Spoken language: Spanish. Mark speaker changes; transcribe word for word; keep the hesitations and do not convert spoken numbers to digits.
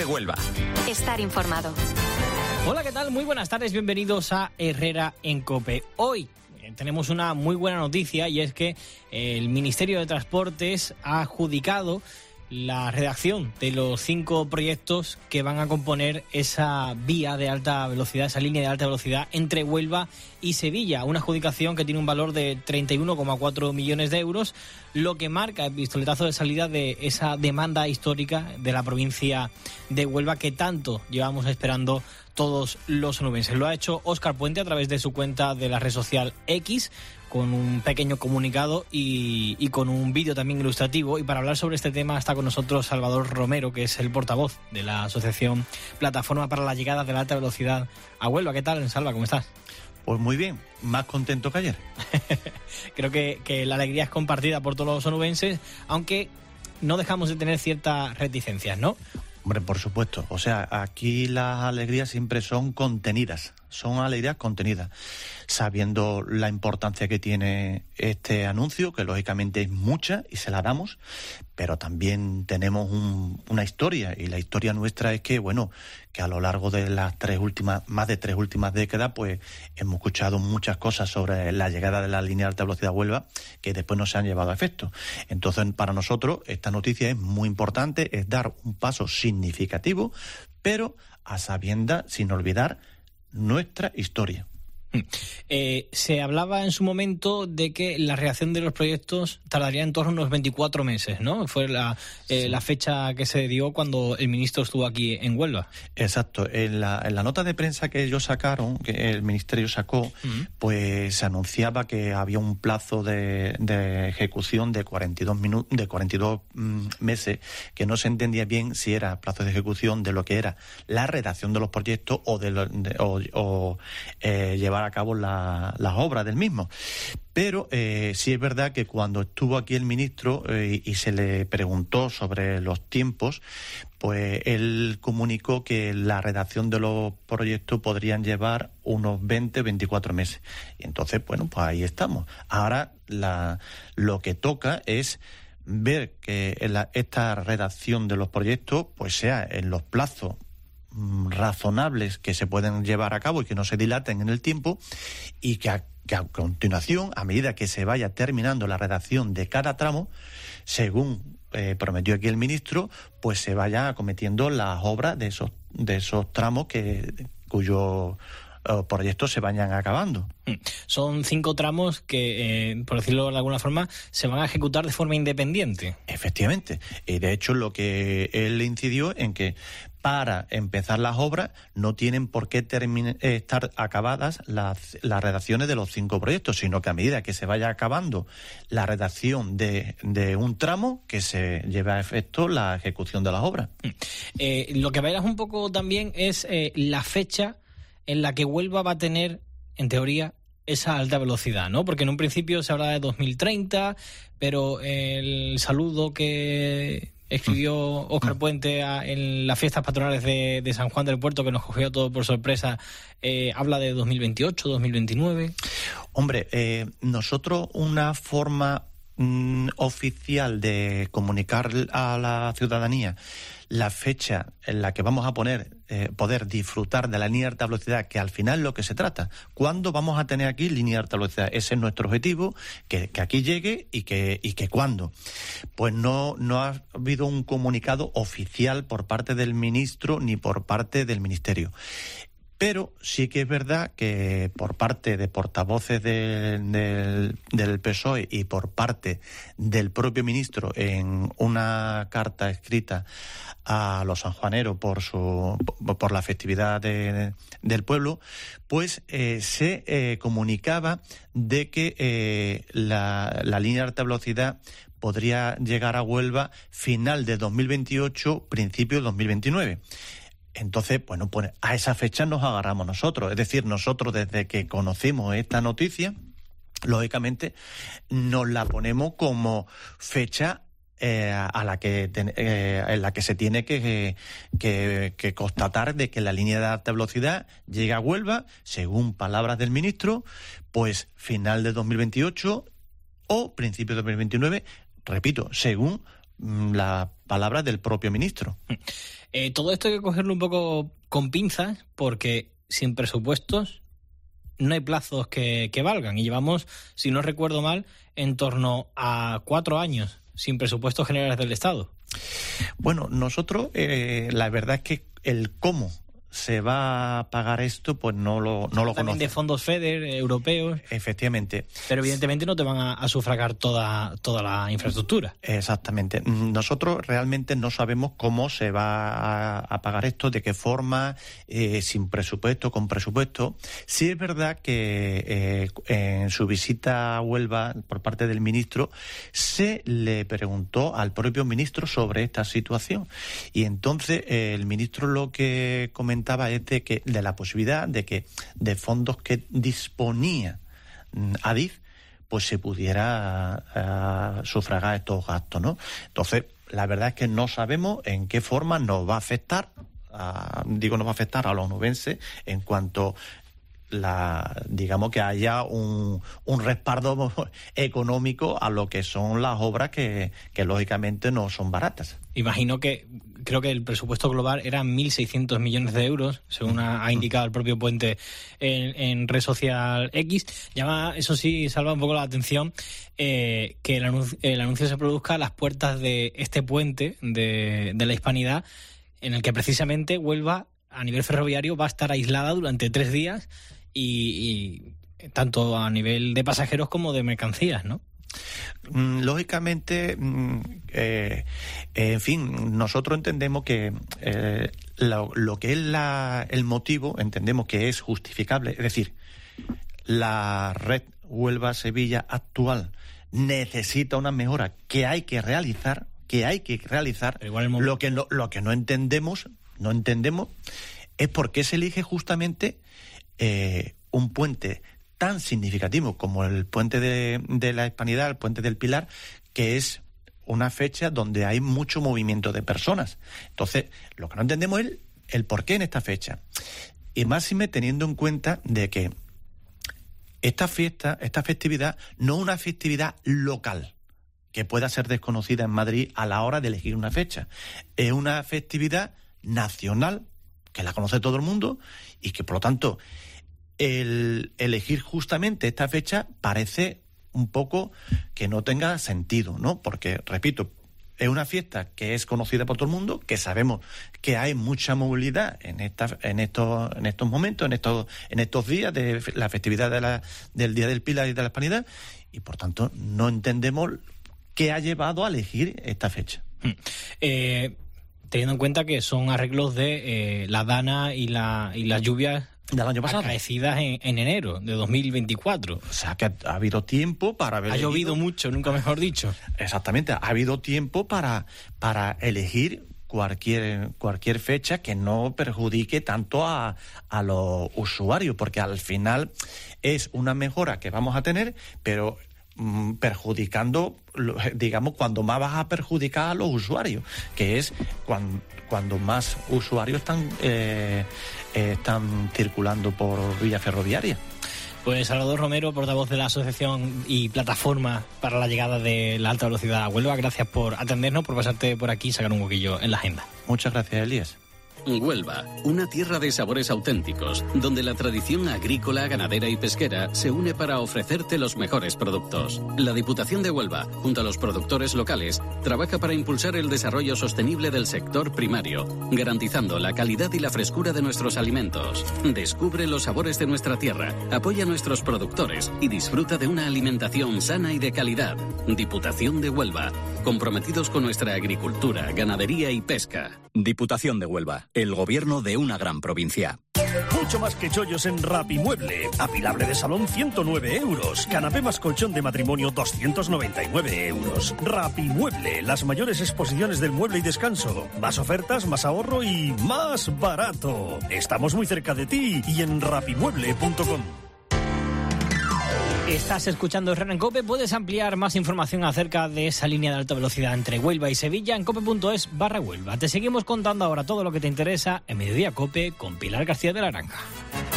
Speaker 1: COPE Huelva.
Speaker 2: Estar informado.
Speaker 3: Hola, ¿qué tal? Muy buenas tardes, bienvenidos a Herrera en COPE. Hoy tenemos una muy buena noticia y es que el Ministerio de Transportes ha adjudicado la redacción de los cinco proyectos que van a componer esa vía de alta velocidad, esa línea de alta velocidad entre Huelva y Sevilla. Una adjudicación que tiene un valor de treinta y uno coma cuatro millones de euros, lo que marca el pistoletazo de salida de esa demanda histórica de la provincia de Huelva que tanto llevamos esperando todos los onubenses. Lo ha hecho Óscar Puente a través de su cuenta de la red social X, con un pequeño comunicado y, y con un vídeo también ilustrativo. Y para hablar sobre este tema está con nosotros Salvador Romero, que es el portavoz de la asociación Plataforma para la Llegada de la Alta Velocidad a Huelva. ¿Qué tal, Salva? ¿Cómo estás?
Speaker 4: Pues muy bien, más contento que ayer.
Speaker 3: Creo que, que la alegría es compartida por todos los onubenses, aunque no dejamos de tener ciertas reticencias, ¿no?
Speaker 4: Hombre, por supuesto. O sea, aquí las alegrías siempre son contenidas. Son alegrías contenidas. Sabiendo la importancia que tiene este anuncio, que lógicamente es mucha y se la damos, pero también tenemos un, una historia. Y la historia nuestra es que, bueno, que a lo largo de las tres últimas, más de tres últimas décadas, pues hemos escuchado muchas cosas sobre la llegada de la línea de alta velocidad a Huelva que después no se han llevado a efecto. Entonces, para nosotros, esta noticia es muy importante, es dar un paso significativo, pero a sabiendas, sin olvidar, nuestra historia.
Speaker 3: Eh, se hablaba en su momento de que la redacción de los proyectos tardaría en torno a unos veinticuatro meses, ¿no? Fue la, eh, sí. la fecha que se dio cuando el ministro estuvo aquí en Huelva.
Speaker 4: Exacto. En la, en la nota de prensa que ellos sacaron, que el ministerio sacó, uh-huh. pues se anunciaba que había un plazo de, de ejecución de cuarenta y dos minutos, de cuarenta y dos mm, meses, que no se entendía bien si era plazo de ejecución de lo que era la redacción de los proyectos o de, lo, de o, o eh, llevar a cabo la, las obras del mismo. Pero eh, sí es verdad que cuando estuvo aquí el ministro eh, y se le preguntó sobre los tiempos, pues él comunicó que la redacción de los proyectos podrían llevar unos veinte, veinticuatro meses. Y entonces, bueno, pues ahí estamos. Ahora la, lo que toca es ver que la, esta redacción de los proyectos pues sea en los plazos razonables que se pueden llevar a cabo y que no se dilaten en el tiempo, y que a, que a continuación, a medida que se vaya terminando la redacción de cada tramo, según eh, prometió aquí el ministro, pues se vayan acometiendo las obras de esos de esos tramos que cuyos eh, proyectos se vayan acabando.
Speaker 3: Son cinco tramos que, eh, por decirlo de alguna forma, se van a ejecutar de forma independiente.
Speaker 4: Efectivamente. Y de hecho lo que él incidió en que para empezar las obras no tienen por qué terminar, eh, estar acabadas las, las redacciones de los cinco proyectos, sino que a medida que se vaya acabando la redacción de, de un tramo, que se lleve a efecto la ejecución de las obras.
Speaker 3: Eh, lo que bailas un poco también es eh, la fecha en la que Huelva va a tener, en teoría, esa alta velocidad, ¿no? Porque en un principio se hablaba de dos mil treinta, pero el saludo que escribió Óscar Puente a, en las fiestas patronales de, de San Juan del Puerto, que nos cogió todo por sorpresa, eh, habla de dos mil veintiocho, dos mil veintinueve.
Speaker 4: Hombre, eh, nosotros una forma mm, oficial de comunicar a la ciudadanía la fecha en la que vamos a poner, eh, poder disfrutar de la línea de alta velocidad, que al final es lo que se trata. ¿Cuándo vamos a tener aquí línea de alta velocidad? Ese es nuestro objetivo, que, que aquí llegue y que, y que cuándo. Pues no, no ha habido un comunicado oficial por parte del ministro ni por parte del ministerio. Pero sí que es verdad que por parte de portavoces de, de, del P S O E y por parte del propio ministro en una carta escrita a los sanjuaneros por su por la festividad de, del pueblo, pues eh, se eh, comunicaba de que eh, la, la línea de alta velocidad podría llegar a Huelva final de dos mil veintiocho, principio de dos mil veintinueve. Entonces, bueno, pues a esa fecha nos agarramos nosotros. Es decir, nosotros desde que conocimos esta noticia, lógicamente nos la ponemos como fecha eh, a la que eh, en la que se tiene que, que, que constatar de que la línea de alta velocidad llega a Huelva, según palabras del ministro, pues final de dos mil veintiocho o principio de dos mil veintinueve, repito, según las palabras del propio ministro.
Speaker 3: Eh, todo esto hay que cogerlo un poco con pinzas, porque sin presupuestos no hay plazos que, que valgan. Y llevamos, si no recuerdo mal, en torno a cuatro años sin presupuestos generales del Estado.
Speaker 4: Bueno, nosotros, eh, la verdad es que el cómo se va a pagar esto, pues no lo, no lo
Speaker 3: También
Speaker 4: conocemos.
Speaker 3: de fondos FEDER, europeos.
Speaker 4: Efectivamente.
Speaker 3: Pero evidentemente no te van a, a sufragar toda, toda la infraestructura.
Speaker 4: Exactamente. Nosotros realmente no sabemos cómo se va a, a pagar esto, de qué forma, eh, sin presupuesto, con presupuesto. Sí es verdad que eh, en su visita a Huelva por parte del ministro se le preguntó al propio ministro sobre esta situación. Y entonces eh, el ministro lo que comentó es de que de la posibilidad de que de fondos que disponía Adif pues se pudiera uh, sufragar estos gastos, ¿no? Entonces, la verdad es que no sabemos en qué forma nos va a afectar, uh, digo nos va a afectar a los onubenses en cuanto la digamos que haya un, un respaldo económico a lo que son las obras que, que lógicamente no son baratas.
Speaker 3: Imagino que, creo que el presupuesto global eran mil seiscientos millones de euros, según ha, ha indicado el propio Puente en, en red social X. Llama, eso sí, salva un poco la atención, eh, que el anuncio, el anuncio se produzca a las puertas de este puente de, de la Hispanidad, en el que precisamente Huelva, a nivel ferroviario, va a estar aislada durante tres días, y, y tanto a nivel de pasajeros como de mercancías, ¿no?
Speaker 4: Lógicamente, eh, en fin, nosotros entendemos que eh, lo, lo que es la, el motivo, entendemos que es justificable. Es decir, la red Huelva-Sevilla actual necesita una mejora que hay que realizar, que hay que realizar. Lo que no, lo que no entendemos, no entendemos, es por qué se elige justamente eh, un puente tan significativo como el puente de, de la Hispanidad, el puente del Pilar, que es una fecha donde hay mucho movimiento de personas. Entonces, lo que no entendemos es el, el por qué en esta fecha. Y máxime teniendo en cuenta de que esta fiesta, esta festividad, no es una festividad local que pueda ser desconocida en Madrid a la hora de elegir una fecha. Es una festividad nacional que la conoce todo el mundo y que, por lo tanto, el elegir justamente esta fecha parece un poco que no tenga sentido, ¿no? Porque, repito, es una fiesta que es conocida por todo el mundo, que sabemos que hay mucha movilidad en esta, en estos, en estos momentos, en estos, en estos días de la festividad de la, del Día del Pilar y de la Hispanidad, y por tanto no entendemos qué ha llevado a elegir esta fecha.
Speaker 3: Eh, teniendo en cuenta que son arreglos de eh, la Dana y la y las lluvias
Speaker 4: del año pasado,
Speaker 3: acaecidas en, en enero de dos mil veinticuatro.
Speaker 4: O sea, que ha, ha habido tiempo para haber
Speaker 3: Ha
Speaker 4: elegido.
Speaker 3: llovido mucho, nunca mejor dicho.
Speaker 4: Exactamente, ha habido tiempo para, para elegir cualquier, cualquier fecha que no perjudique tanto a, a los usuarios, porque al final es una mejora que vamos a tener, pero mmm, perjudicando, digamos, cuando más vas a perjudicar a los usuarios, que es cuando, cuando más usuarios están... Eh, están circulando por vía ferroviaria.
Speaker 3: Pues Salvador Romero, portavoz de la Asociación y Plataforma para la Llegada de la Alta Velocidad a Huelva, gracias por atendernos, por pasarte por aquí y sacar un huequillo en la agenda.
Speaker 4: Muchas gracias, Elías.
Speaker 1: Huelva, una tierra de sabores auténticos, donde la tradición agrícola, ganadera y pesquera se une para ofrecerte los mejores productos. La Diputación de Huelva, junto a los productores locales, trabaja para impulsar el desarrollo sostenible del sector primario, garantizando la calidad y la frescura de nuestros alimentos. Descubre los sabores de nuestra tierra, apoya a nuestros productores y disfruta de una alimentación sana y de calidad. Diputación de Huelva, comprometidos con nuestra agricultura, ganadería y pesca.
Speaker 2: Diputación de Huelva, el gobierno de una gran provincia.
Speaker 5: Mucho más que chollos en Rapimueble. Apilable de salón ciento nueve euros. Canapé más colchón de matrimonio doscientos noventa y nueve euros. Rapimueble, las mayores exposiciones del mueble y descanso. Más ofertas, más ahorro y más barato. Estamos muy cerca de ti y en rapimueble punto com.
Speaker 3: Estás escuchando Herrera en COPE. Puedes ampliar más información acerca de esa línea de alta velocidad entre Huelva y Sevilla en cope.es barra Huelva. Te seguimos contando ahora todo lo que te interesa en Mediodía COPE con Pilar García de la Granja.